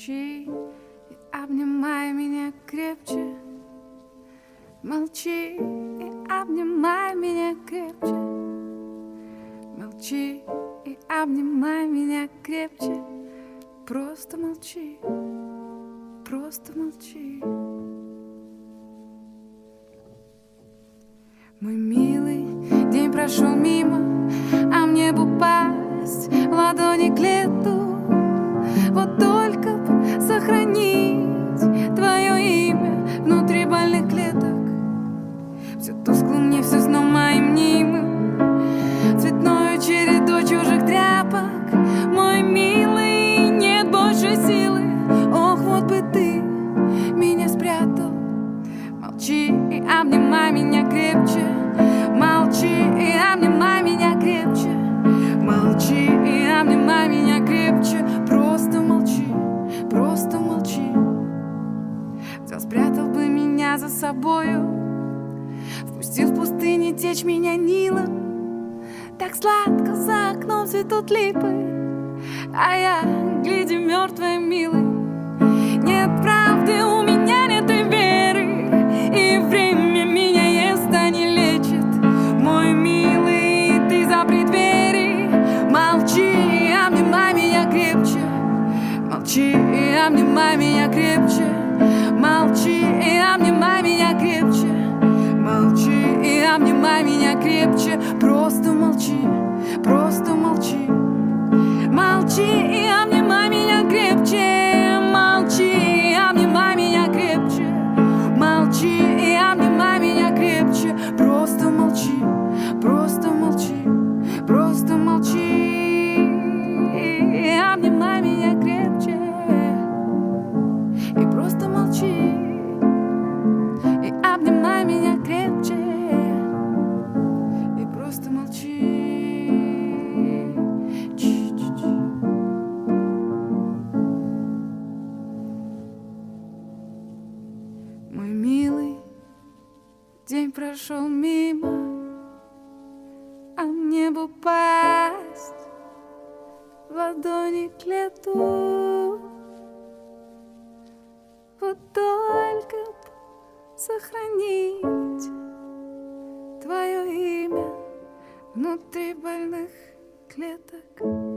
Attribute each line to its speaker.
Speaker 1: Молчи и обнимай меня крепче. Молчи и обнимай меня крепче. Молчи и обнимай меня крепче. Просто молчи, просто молчи. Мой милый, день прошел мимо, а мне бы упасть в ладони к лету. Вот только б сохранить твое имя внутри больных клеток. Все тускло мне, все сном моим мнимым, цветною чередой чужих тряпок. Мой милый, нет больше силы. Ох, вот бы ты меня спрятал. Молчи и обнимай меня крепче. Молчи и обнимай меня крепче. Молчи и обнимай меня крепче. Просто молчи, просто молчи. Взял, спрятал бы меня за собою, впустил в пустыне течь меня Нилом. Так сладко за окном цветут липы, а я, гляди, мертвая, милый. Нет правды, у меня нет и веры, и время меня ест, а не лечит. Мой милый, ты запри двери. Молчи и обнимай меня крепче. Молчи и обнимай меня крепче. Молчи и обнимай меня крепче. Молчи и обнимай меня крепче. Просто молчи, просто молчи. Молчи и обнимай меня крепче. Молчи и обнимай меня крепче. Молчи и обнимай меня крепче. Просто молчи, просто молчи. Просто молчи и обнимай меня крепче. И просто молчи и обнимай меня крепче. И просто молчи. Мой милый, день прошел мимо, а мне бы упасть в ладони к лету. Вот только б сохранить твое имя внутри больных клеток.